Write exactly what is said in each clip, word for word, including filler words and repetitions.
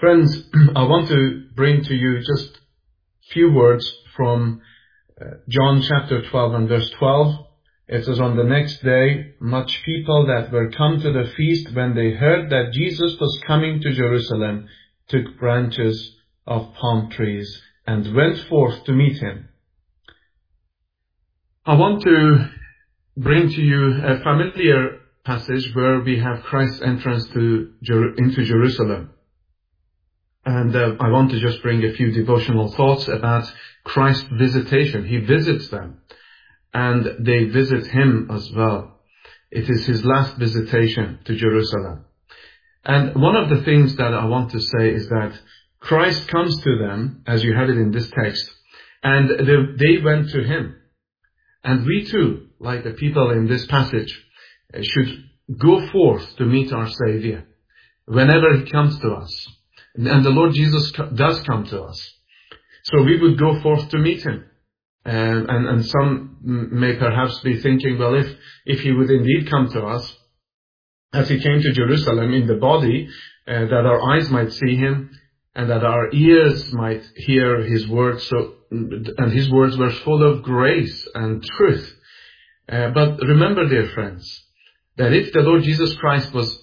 Friends, I want to bring to you just a few words from uh, John chapter twelve and verse twelve. It says, on the next day, much people that were come to the feast, when they heard that Jesus was coming to Jerusalem, took branches of palm trees and went forth to meet him. I want to bring to you a familiar passage where we have Christ's entrance to Jer- into Jerusalem. And uh, I want to just bring a few devotional thoughts about Christ's visitation. He visits them, and they visit him as well. It is his last visitation to Jerusalem. And one of the things that I want to say is that Christ comes to them, as you have it in this text, and they, they went to him. And we too, like the people in this passage, should go forth to meet our Savior whenever he comes to us. And the Lord Jesus does come to us. So we would go forth to meet him. And, and, and some may perhaps be thinking, well, if, if he would indeed come to us, as he came to Jerusalem in the body, uh, that our eyes might see him and that our ears might hear his words. So, and his words were full of grace and truth. Uh, but remember, dear friends, that if the Lord Jesus Christ was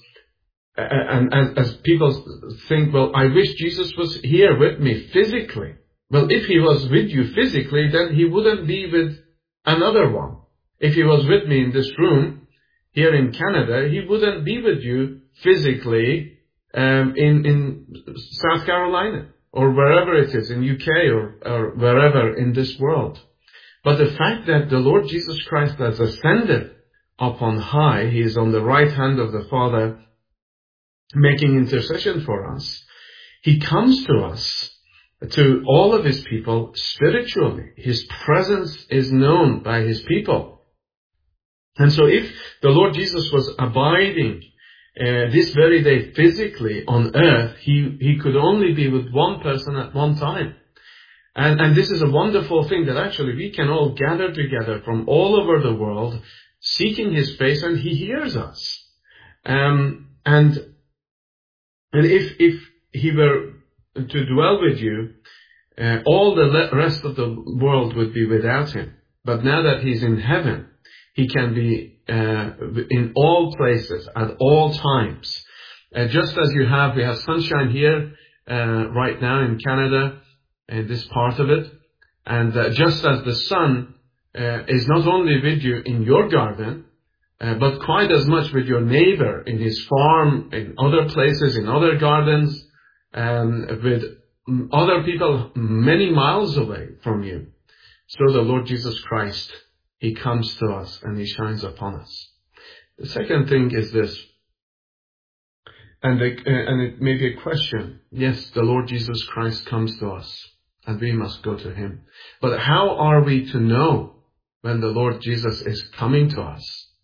And as, as people think, well, I wish Jesus was here with me physically. Well, if he was with you physically, then he wouldn't be with another one. If he was with me in this room, here in Canada, he wouldn't be with you physically um, in, in South Carolina or wherever it is, in U K or, or wherever in this world. But the fact that the Lord Jesus Christ has ascended up on high, he is on the right hand of the Father, making intercession for us. He comes to us, to all of his people, spiritually. His presence is known by his people. And so if the Lord Jesus was abiding uh, this very day physically on earth, he, he could only be with one person at one time. And, and this is a wonderful thing that actually we can all gather together from all over the world, seeking his face, and he hears us. Um, and And if, if he were to dwell with you, uh, all the le- rest of the world would be without him. But now that he's in heaven, he can be uh, in all places, at all times. Uh, just as you have, we have sunshine here uh, right now in Canada, in this part of it. And uh, just as the sun uh, is not only with you in your garden, Uh, but quite as much with your neighbor in his farm, in other places, in other gardens, um, with other people many miles away from you. So the Lord Jesus Christ, he comes to us and he shines upon us. The second thing is this, and, the, uh, and it may be a question. Yes, the Lord Jesus Christ comes to us and we must go to him. But how are we to know when the Lord Jesus is coming to us?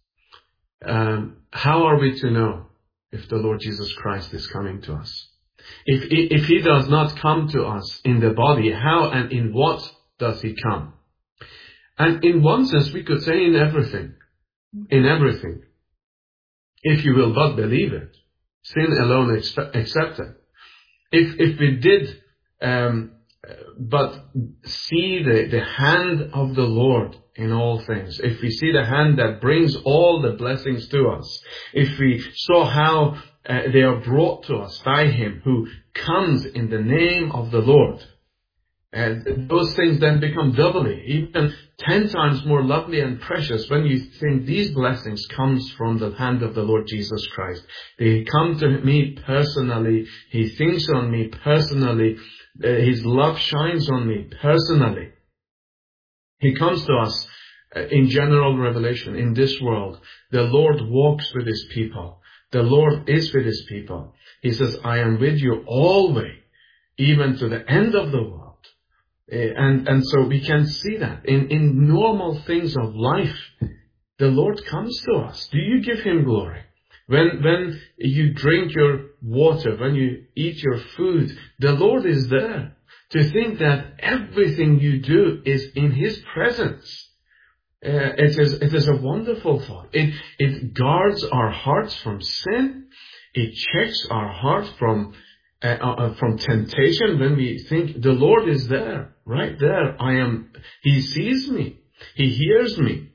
Um, how are we to know if the Lord Jesus Christ is coming to us? If, if he does not come to us in the body, how and in what does he come? And in one sense, we could say in everything. In everything. If you will but believe it. Sin alone excepted. If, if we did um, but see the, the hand of the Lord in all things, if we see the hand that brings all the blessings to us, if we saw how uh, they are brought to us by him who comes in the name of the Lord, and those things then become doubly, even ten times more lovely and precious when you think these blessings comes from the hand of the Lord Jesus Christ. They come to me personally. He thinks on me personally. Uh, his love shines on me personally. He comes to us uh, in general revelation in this world. The Lord walks with his people. The Lord is with his people. He says, I am with you always, even to the end of the world. Uh, and, and so we can see that in, in normal things of life, the Lord comes to us. Do you give him glory? When, when you drink your water, when you eat your food, the Lord is there. To think that everything you do is in his presence. Uh, it is, it is a wonderful thought. It, it guards our hearts from sin. It checks our heart from uh, uh, from temptation, when we think the Lord is there, right there. I am, He sees me. He hears me.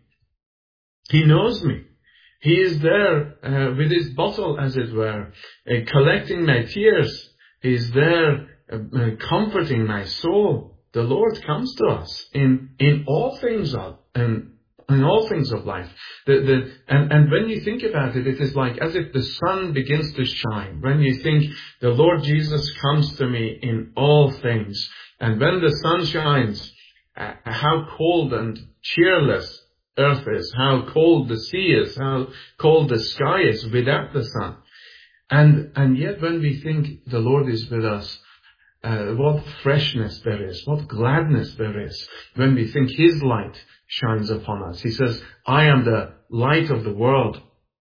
He knows me. He is there uh, with His bottle, as it were, uh, collecting my tears. He is there uh, uh, comforting my soul. The Lord comes to us in, in all things of, and in all things of life. The, the, and, and when you think about it, it is like as if the sun begins to shine. When you think the Lord Jesus comes to me in all things. And when the sun shines, uh, how cold and cheerless earth is, how cold the sea is, how cold the sky is without the sun. And, and yet when we think the Lord is with us, Uh, what freshness there is, what gladness there is when we think His light shines upon us. He says, I am the light of the world.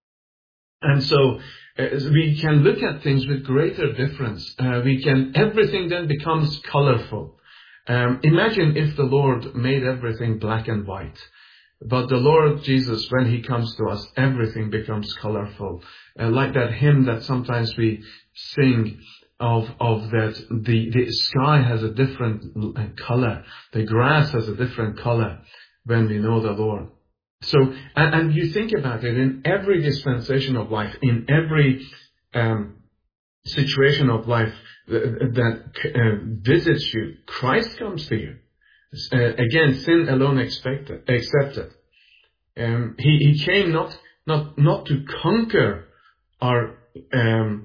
And so uh, we can look at things with greater difference. Uh, we can, everything then becomes colorful. Um, imagine if the Lord made everything black and white. But the Lord Jesus, when He comes to us, everything becomes colorful. Uh, like that hymn that sometimes we sing, of of that the, the sky has a different color, the grass has a different color when we know the Lord. So, and, and you think about it, in every dispensation of life, in every um, situation of life that, that uh, visits you, Christ comes to you. Uh, again, sin alone expected, accepted. Um, he, he came not not not to conquer our um,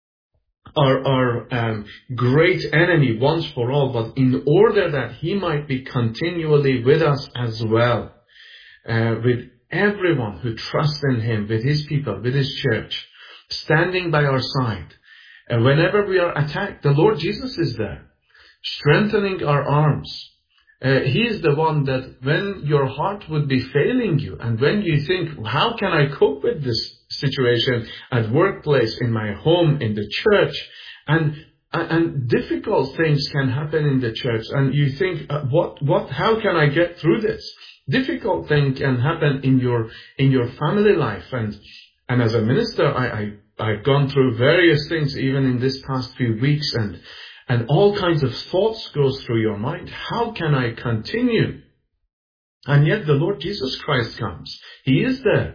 our, our um, great enemy once for all, but in order that He might be continually with us as well, uh, with everyone who trusts in Him, with His people, with His church, standing by our side. And whenever we are attacked, the Lord Jesus is there, strengthening our arms. Uh, he is the one that when your heart would be failing you, and when you think, how can I cope with this situation at workplace, in my home, in the church, and and difficult things can happen in the church, and you think, uh, what what how can I get through this? Difficult thing can happen in your in your family life, and and as a minister, I, I I've gone through various things even in this past few weeks, and and all kinds of thoughts goes through your mind. How can I continue? And yet the Lord Jesus Christ comes. He is there,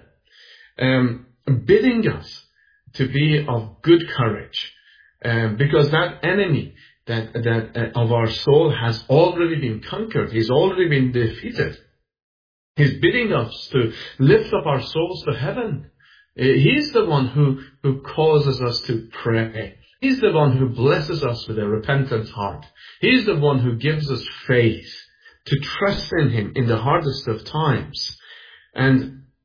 um, bidding us to be of good courage, um, because that enemy that that uh, of our soul has already been conquered. He's already been defeated. He's bidding us to lift up our souls to heaven. Uh, he's the one who who causes us to pray. He's the one who blesses us with a repentant heart. He's the one who gives us faith to trust in Him in the hardest of times. And,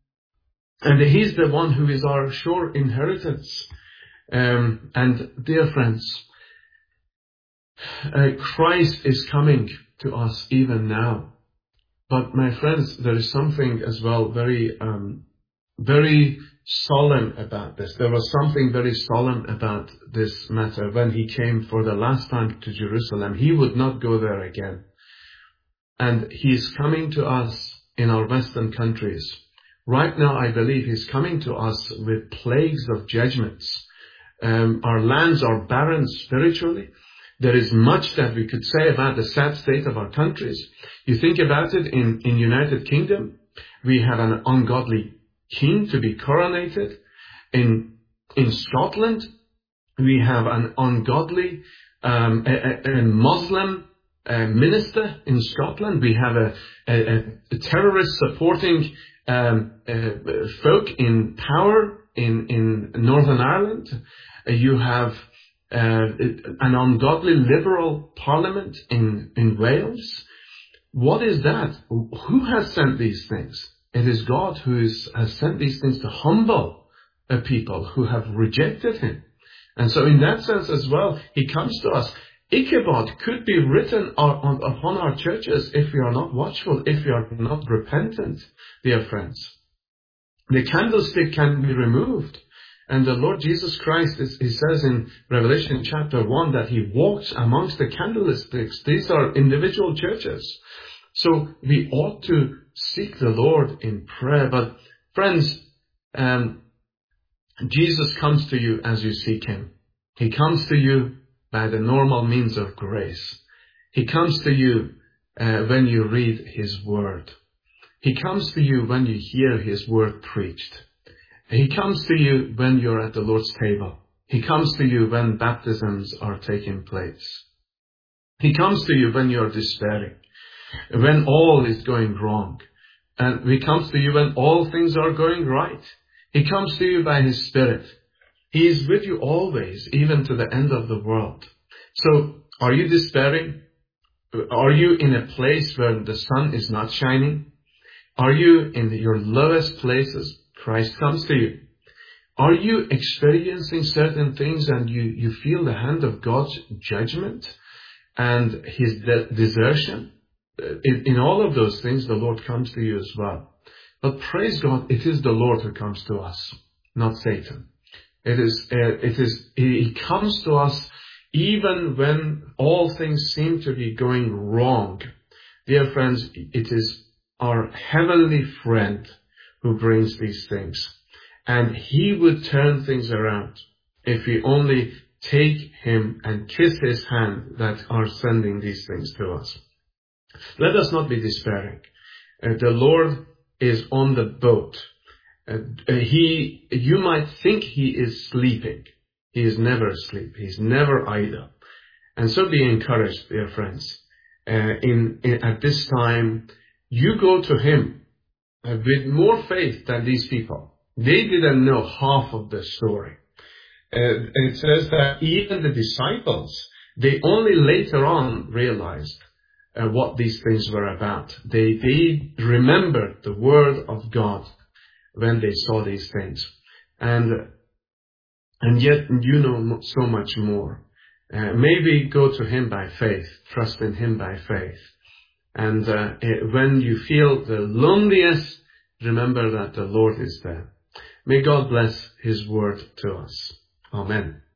and He's the one who is our sure inheritance. Um, and dear friends, uh, Christ is coming to us even now. But my friends, there is something as well very, um, very solemn about this. There was something very solemn about this matter when He came for the last time to Jerusalem. He would not go there again. And He is coming to us in our Western countries. Right now, I believe He's coming to us with plagues of judgments. Um, our lands are barren spiritually. There is much that we could say about the sad state of our countries. You think about it, in, in United Kingdom, we have an ungodly king to be coronated. In in Scotland, we have an ungodly um, a, a, a Muslim uh, minister in Scotland. We have a, a, a terrorist supporting um, uh, folk in power in in Northern Ireland. Uh, you have uh, an ungodly liberal parliament in in Wales. What is that? Who has sent these things? It is God who is, has sent these things to humble a people who have rejected Him. And so in that sense as well, He comes to us. Ichabod could be written on, on, upon our churches if we are not watchful, if we are not repentant, dear friends. The candlestick can be removed. And the Lord Jesus Christ, is, He says in Revelation chapter one that He walks amongst the candlesticks. These are individual churches. So we ought to seek the Lord in prayer. But friends, um, Jesus comes to you as you seek Him. He comes to you by the normal means of grace. He comes to you uh, when you read His Word. He comes to you when you hear His Word preached. He comes to you when you're at the Lord's table. He comes to you when baptisms are taking place. He comes to you when you're despairing, when all is going wrong. And He comes to you when all things are going right. He comes to you by His Spirit. He is with you always, even to the end of the world. So, are you despairing? Are you in a place where the sun is not shining? Are you in your lowest places? Christ comes to you. Are you experiencing certain things and you, you feel the hand of God's judgment and His de- desertion? In, in all of those things, the Lord comes to you as well. But praise God, it is the Lord who comes to us, not Satan. It is, uh, it is, He comes to us even when all things seem to be going wrong. Dear friends, it is our heavenly friend who brings these things. And He would turn things around if we only take Him and kiss His hand that are sending these things to us. Let us not be despairing. Uh, the Lord is on the boat. Uh, he, you might think He is sleeping. He is never asleep. He is never idle. And so be encouraged, dear friends. Uh, in, in at this time, you go to Him uh, with more faith than these people. They didn't know half of the story. Uh, it says that even the disciples, they only later on realized Uh, what these things were about. They, they remembered the word of God when they saw these things. And, and yet you know so much more. Uh, maybe go to Him by faith, trust in Him by faith. And uh, it, when you feel the loneliest, remember that the Lord is there. May God bless His word to us. Amen.